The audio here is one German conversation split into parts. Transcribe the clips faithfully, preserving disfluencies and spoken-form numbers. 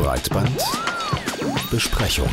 Breitband Besprechung.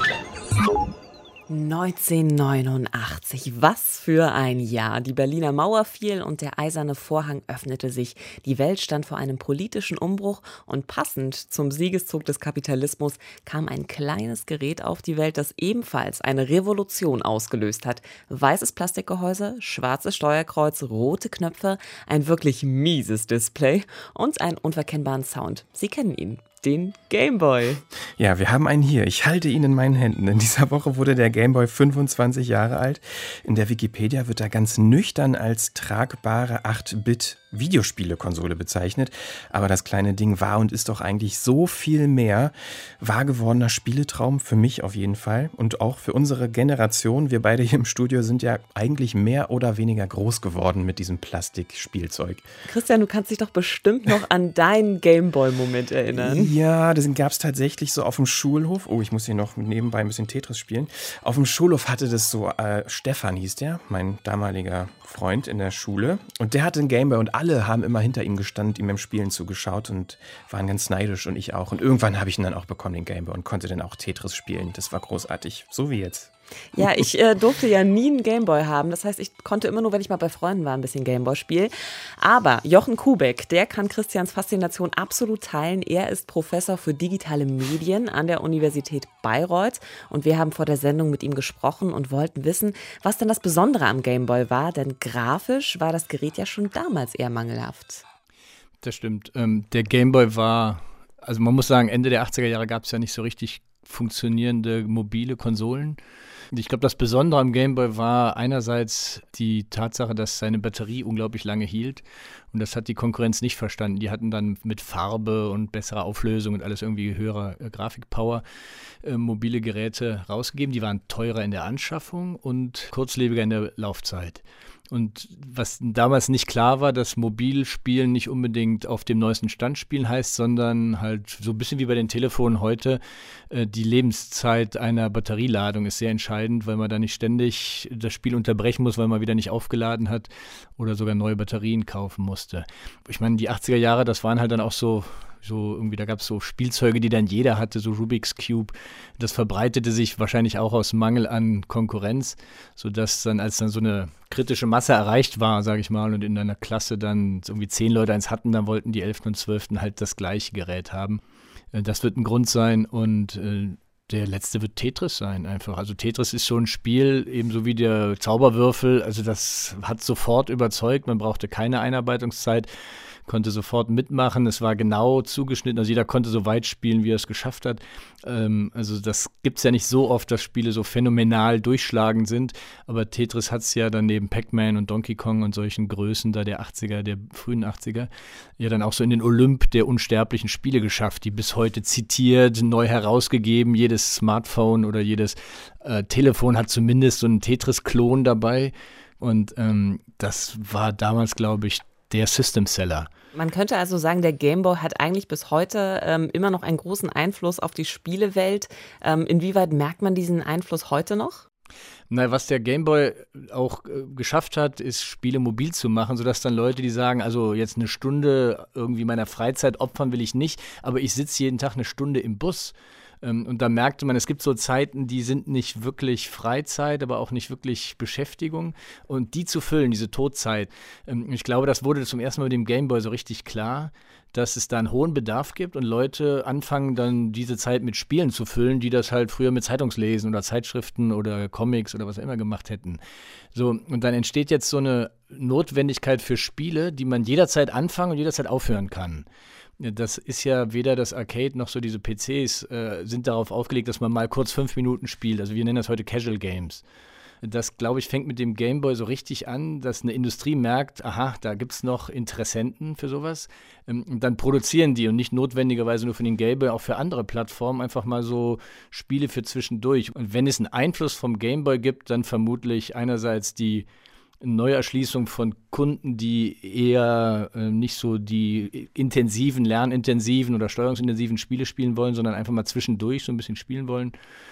neunzehnhundertneunundachtzig, was für ein Jahr. Die Berliner Mauer fiel und der eiserne Vorhang öffnete sich. Die Welt stand vor einem politischen Umbruch und passend zum Siegeszug des Kapitalismus kam ein kleines Gerät auf die Welt, das ebenfalls eine Revolution ausgelöst hat. Weißes Plastikgehäuse, schwarzes Steuerkreuz, rote Knöpfe, ein wirklich mieses Display und einen unverkennbaren Sound. Sie kennen ihn. Den Gameboy. Ja, wir haben einen hier. Ich halte ihn in meinen Händen. In dieser Woche wurde der Gameboy fünfundzwanzig Jahre alt. In der Wikipedia wird er ganz nüchtern als tragbare acht Bit Videospielekonsole bezeichnet. Aber das kleine Ding war und ist doch eigentlich so viel mehr. Wahr gewordener Spieletraum für mich auf jeden Fall. Und auch für unsere Generation. Wir beide hier im Studio sind ja eigentlich mehr oder weniger groß geworden mit diesem Plastikspielzeug. Christian, du kannst dich doch bestimmt noch an deinen Gameboy-Moment erinnern. Ja, das gab es tatsächlich so auf dem Schulhof. Oh, ich muss hier noch nebenbei ein bisschen Tetris spielen. Auf dem Schulhof hatte das so, äh, Stefan hieß der, mein damaliger Freund in der Schule. Und der hatte einen Gameboy und alle haben immer hinter ihm gestanden, ihm beim Spielen zugeschaut und waren ganz neidisch und ich auch. Und irgendwann habe ich ihn dann auch bekommen, den Gameboy, und konnte dann auch Tetris spielen. Das war großartig, so wie jetzt. Ja, ich äh, durfte ja nie einen Gameboy haben. Das heißt, ich konnte immer nur, wenn ich mal bei Freunden war, ein bisschen Gameboy spielen. Aber Jochen Kubeck, der kann Christians Faszination absolut teilen. Er ist Professor für digitale Medien an der Universität Bayreuth. Und wir haben vor der Sendung mit ihm gesprochen und wollten wissen, was denn das Besondere am Gameboy war. Denn grafisch war das Gerät ja schon damals eher mangelhaft. Das stimmt. Ähm, der Gameboy war, also man muss sagen, Ende der achtziger Jahre gab es ja nicht so richtig funktionierende mobile Konsolen. Ich glaube, das Besondere am Gameboy war einerseits die Tatsache, dass seine Batterie unglaublich lange hielt. Und das hat die Konkurrenz nicht verstanden. Die hatten dann mit Farbe und besserer Auflösung und alles irgendwie höherer äh, Grafikpower äh, mobile Geräte rausgegeben. Die waren teurer in der Anschaffung und kurzlebiger in der Laufzeit. Und was damals nicht klar war, dass Mobilspielen nicht unbedingt auf dem neuesten Stand spielen heißt, sondern halt so ein bisschen wie bei den Telefonen heute, äh, die Lebenszeit einer Batterieladung ist sehr entscheidend, weil man da nicht ständig das Spiel unterbrechen muss, weil man wieder nicht aufgeladen hat oder sogar neue Batterien kaufen musste. Ich meine, die achtziger Jahre, das waren halt dann auch so So irgendwie, da gab es so Spielzeuge, die dann jeder hatte, so Rubik's Cube. Das verbreitete sich wahrscheinlich auch aus Mangel an Konkurrenz, sodass dann, als dann so eine kritische Masse erreicht war, sage ich mal, und in einer Klasse dann irgendwie zehn Leute eins hatten, dann wollten die Elften und Zwölften halt das gleiche Gerät haben. Das wird ein Grund sein und äh, der letzte wird Tetris sein einfach. Also Tetris ist so ein Spiel, ebenso wie der Zauberwürfel, also das hat sofort überzeugt, man brauchte keine Einarbeitungszeit, konnte sofort mitmachen, es war genau zugeschnitten, also jeder konnte so weit spielen, wie er es geschafft hat. Ähm, also das gibt es ja nicht so oft, dass Spiele so phänomenal durchschlagend sind, aber Tetris hat es ja dann neben Pac-Man und Donkey Kong und solchen Größen da der achtziger, der frühen achtziger, ja dann auch so in den Olymp der unsterblichen Spiele geschafft, die bis heute zitiert, neu herausgegeben, jedes Smartphone oder jedes äh, Telefon hat zumindest so einen Tetris-Klon dabei und ähm, das war damals, glaube ich, der System-Seller. Man könnte also sagen, der Gameboy hat eigentlich bis heute ähm, immer noch einen großen Einfluss auf die Spielewelt. Ähm, inwieweit merkt man diesen Einfluss heute noch? Na, was der Gameboy auch äh, geschafft hat, ist Spiele mobil zu machen, sodass dann Leute, die sagen, also jetzt eine Stunde irgendwie meiner Freizeit opfern will ich nicht, aber ich sitze jeden Tag eine Stunde im Bus. Und da merkte man, es gibt so Zeiten, die sind nicht wirklich Freizeit, aber auch nicht wirklich Beschäftigung. Und die zu füllen, diese Todzeit, ich glaube, das wurde zum ersten Mal mit dem Gameboy so richtig klar, dass es da einen hohen Bedarf gibt und Leute anfangen dann diese Zeit mit Spielen zu füllen, die das halt früher mit Zeitungslesen oder Zeitschriften oder Comics oder was auch immer gemacht hätten. So, und dann entsteht jetzt so eine Notwendigkeit für Spiele, die man jederzeit anfangen und jederzeit aufhören kann. Das ist ja weder das Arcade noch so diese P Cs äh, sind darauf aufgelegt, dass man mal kurz fünf Minuten spielt. Also wir nennen das heute Casual Games. Das, glaube ich, fängt mit dem Gameboy so richtig an, dass eine Industrie merkt, aha, da gibt es noch Interessenten für sowas. Ähm, und dann produzieren die und nicht notwendigerweise nur für den Gameboy, auch für andere Plattformen einfach mal so Spiele für zwischendurch. Und wenn es einen Einfluss vom Gameboy gibt, dann vermutlich einerseits die Neuerschließung von Kunden, die eher äh, nicht so die intensiven, lernintensiven oder steuerungsintensiven Spiele spielen wollen, sondern einfach mal zwischendurch so ein bisschen spielen wollen.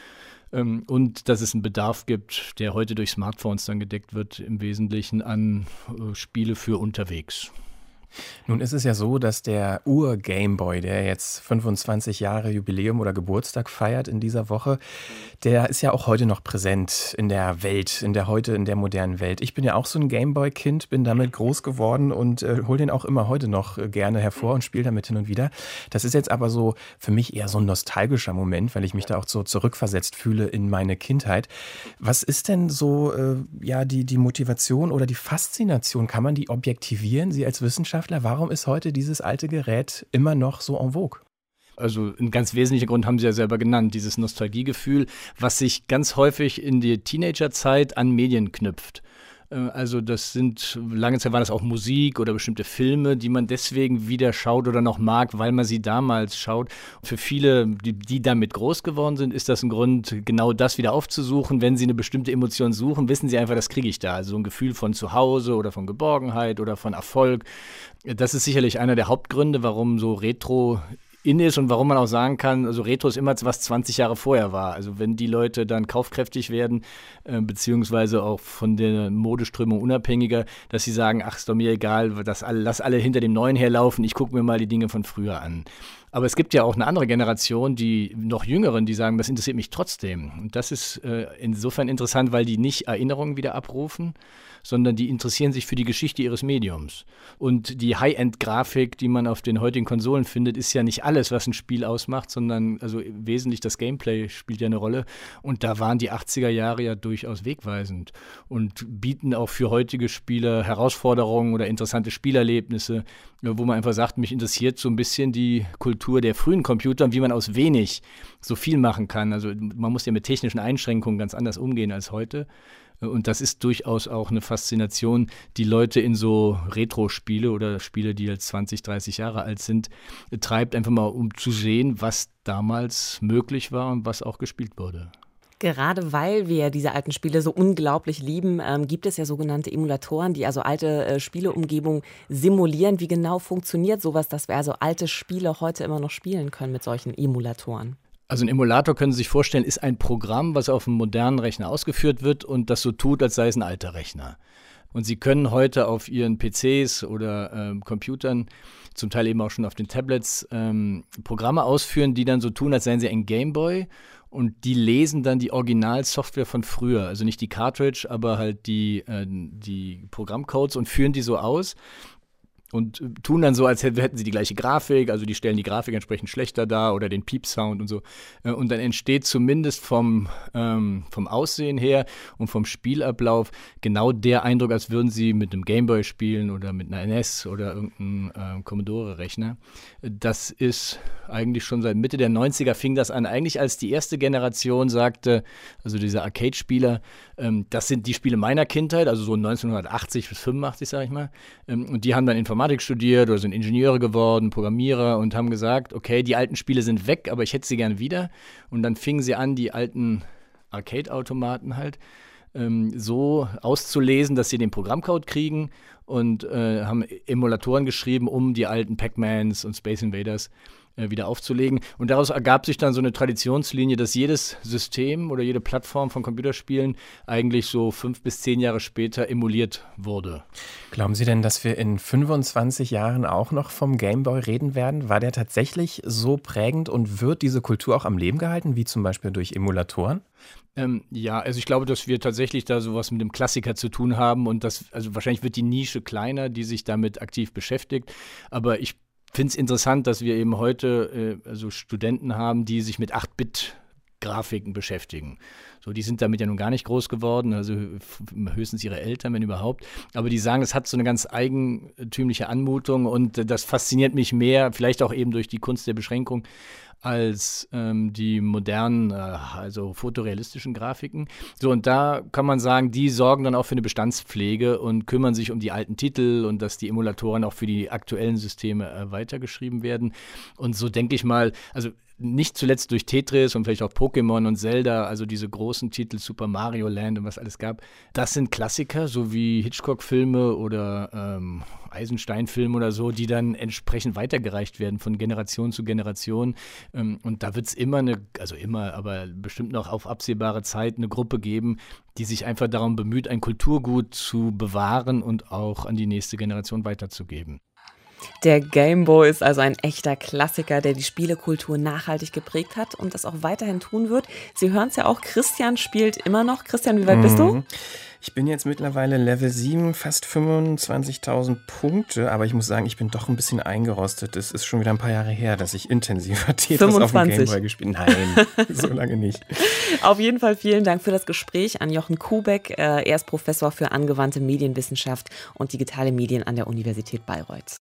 Ähm, und dass es einen Bedarf gibt, der heute durch Smartphones dann gedeckt wird, im Wesentlichen an äh, Spiele für unterwegs. Nun ist es ja so, dass der Ur-Gameboy, der jetzt fünfundzwanzig Jahre Jubiläum oder Geburtstag feiert in dieser Woche, der ist ja auch heute noch präsent in der Welt, in der heute, in der modernen Welt. Ich bin ja auch so ein Gameboy-Kind, bin damit groß geworden und äh, hole den auch immer heute noch äh, gerne hervor und spiele damit hin und wieder. Das ist jetzt aber so für mich eher so ein nostalgischer Moment, weil ich mich da auch so zurückversetzt fühle in meine Kindheit. Was ist denn so äh, ja die, die Motivation oder die Faszination? Kann man die objektivieren, Sie als Wissenschaftler? Warum ist heute dieses alte Gerät immer noch so en vogue? Also ein ganz wesentlicher Grund haben Sie ja selber genannt, dieses Nostalgiegefühl, was sich ganz häufig in die Teenagerzeit an Medien knüpft. Also das sind, lange Zeit war das auch Musik oder bestimmte Filme, die man deswegen wieder schaut oder noch mag, weil man sie damals schaut. Für viele, die, die damit groß geworden sind, ist das ein Grund, genau das wieder aufzusuchen. Wenn sie eine bestimmte Emotion suchen, wissen sie einfach, das kriege ich da. Also so ein Gefühl von Zuhause oder von Geborgenheit oder von Erfolg. Das ist sicherlich einer der Hauptgründe, warum so Retro in ist und warum man auch sagen kann, also Retro ist immer was zwanzig Jahre vorher war. Also wenn die Leute dann kaufkräftig werden, äh, beziehungsweise auch von der Modeströmung unabhängiger, dass sie sagen, ach, ist doch mir egal, das alle, lass alle hinter dem Neuen herlaufen, ich gucke mir mal die Dinge von früher an. Aber es gibt ja auch eine andere Generation, die noch Jüngeren, die sagen, das interessiert mich trotzdem. Und das ist äh, insofern interessant, weil die nicht Erinnerungen wieder abrufen, sondern die interessieren sich für die Geschichte ihres Mediums. Und die High-End-Grafik, die man auf den heutigen Konsolen findet, ist ja nicht alles, was ein Spiel ausmacht, sondern also wesentlich das Gameplay spielt ja eine Rolle. Und da waren die achtziger Jahre ja durchaus wegweisend und bieten auch für heutige Spieler Herausforderungen oder interessante Spielerlebnisse, wo man einfach sagt, mich interessiert so ein bisschen die Kultur der frühen Computer und wie man aus wenig so viel machen kann. Also man muss ja mit technischen Einschränkungen ganz anders umgehen als heute. Und das ist durchaus auch eine Faszination, die Leute in so Retro-Spiele oder Spiele, die jetzt zwanzig, dreißig Jahre alt sind, treibt, einfach mal um zu sehen, was damals möglich war und was auch gespielt wurde. Gerade weil wir diese alten Spiele so unglaublich lieben, ähm, gibt es ja sogenannte Emulatoren, die also alte äh, Spieleumgebungen simulieren. Wie genau funktioniert sowas, dass wir also alte Spiele heute immer noch spielen können mit solchen Emulatoren? Also ein Emulator, können Sie sich vorstellen, ist ein Programm, was auf einem modernen Rechner ausgeführt wird und das so tut, als sei es ein alter Rechner. Und Sie können heute auf Ihren P Cs oder ähm, Computern, zum Teil eben auch schon auf den Tablets, ähm, Programme ausführen, die dann so tun, als seien sie ein Gameboy. Und die lesen dann die Originalsoftware von früher, also nicht die Cartridge, aber halt die, äh, die Programmcodes und führen die so aus. Und tun dann so, als hätten sie die gleiche Grafik, also die stellen die Grafik entsprechend schlechter dar oder den Piep-Sound und so. Und dann entsteht zumindest vom, ähm, vom Aussehen her und vom Spielablauf genau der Eindruck, als würden sie mit einem Gameboy spielen oder mit einer N E S oder irgendeinem äh, Commodore-Rechner. Das ist eigentlich schon seit Mitte der neunziger fing das an, eigentlich als die erste Generation sagte, also diese Arcade-Spieler, ähm, das sind die Spiele meiner Kindheit, also so neunzehnhundertachtzig bis fünfundachtzig, sag ich mal. Ähm, und die haben dann Informatik studiert oder sind Ingenieure geworden, Programmierer und haben gesagt, okay, die alten Spiele sind weg, aber ich hätte sie gern wieder. Und dann fingen sie an, die alten Arcade-Automaten halt ähm, so auszulesen, dass sie den Programmcode kriegen und äh, haben Emulatoren geschrieben, um die alten Pac-Mans und Space Invaders äh, wieder aufzulegen. Und daraus ergab sich dann so eine Traditionslinie, dass jedes System oder jede Plattform von Computerspielen eigentlich so fünf bis zehn Jahre später emuliert wurde. Glauben Sie denn, dass wir in fünfundzwanzig Jahren auch noch vom Gameboy reden werden? War der tatsächlich so prägend und wird diese Kultur auch am Leben gehalten, wie zum Beispiel durch Emulatoren? Ähm, ja, also ich glaube, dass wir tatsächlich da sowas mit dem Klassiker zu tun haben und das, also wahrscheinlich wird die Nische kleiner, die sich damit aktiv beschäftigt, aber ich finde es interessant, dass wir eben heute äh, also Studenten haben, die sich mit acht Bit Grafiken beschäftigen. So, die sind damit ja nun gar nicht groß geworden, also höchstens ihre Eltern, wenn überhaupt. Aber die sagen, es hat so eine ganz eigentümliche Anmutung und das fasziniert mich mehr, vielleicht auch eben durch die Kunst der Beschränkung, als ähm, die modernen, äh, also fotorealistischen Grafiken. So, und da kann man sagen, die sorgen dann auch für eine Bestandspflege und kümmern sich um die alten Titel und dass die Emulatoren auch für die aktuellen Systeme äh, weitergeschrieben werden. Und so denke ich mal, also nicht zuletzt durch Tetris und vielleicht auch Pokémon und Zelda, also diese großen Titel, Super Mario Land und was alles gab, das sind Klassiker, so wie Hitchcock-Filme oder ähm, Eisenstein-Filme oder so, die dann entsprechend weitergereicht werden von Generation zu Generation. Ähm, und da wird es immer eine, also immer, aber bestimmt noch auf absehbare Zeit eine Gruppe geben, die sich einfach darum bemüht, ein Kulturgut zu bewahren und auch an die nächste Generation weiterzugeben. Der Game Boy ist also ein echter Klassiker, der die Spielekultur nachhaltig geprägt hat und das auch weiterhin tun wird. Sie hören es ja auch, Christian spielt immer noch. Christian, wie weit mhm. bist du? Ich bin jetzt mittlerweile Level sieben, fast fünfundzwanzigtausend Punkte, aber ich muss sagen, ich bin doch ein bisschen eingerostet. Es ist schon wieder ein paar Jahre her, dass ich intensiver Tetris auf dem Gameboy gespielt habe. Nein, so lange nicht. Auf jeden Fall vielen Dank für das Gespräch an Jochen Kubeck. Er ist Professor für angewandte Medienwissenschaft und digitale Medien an der Universität Bayreuth.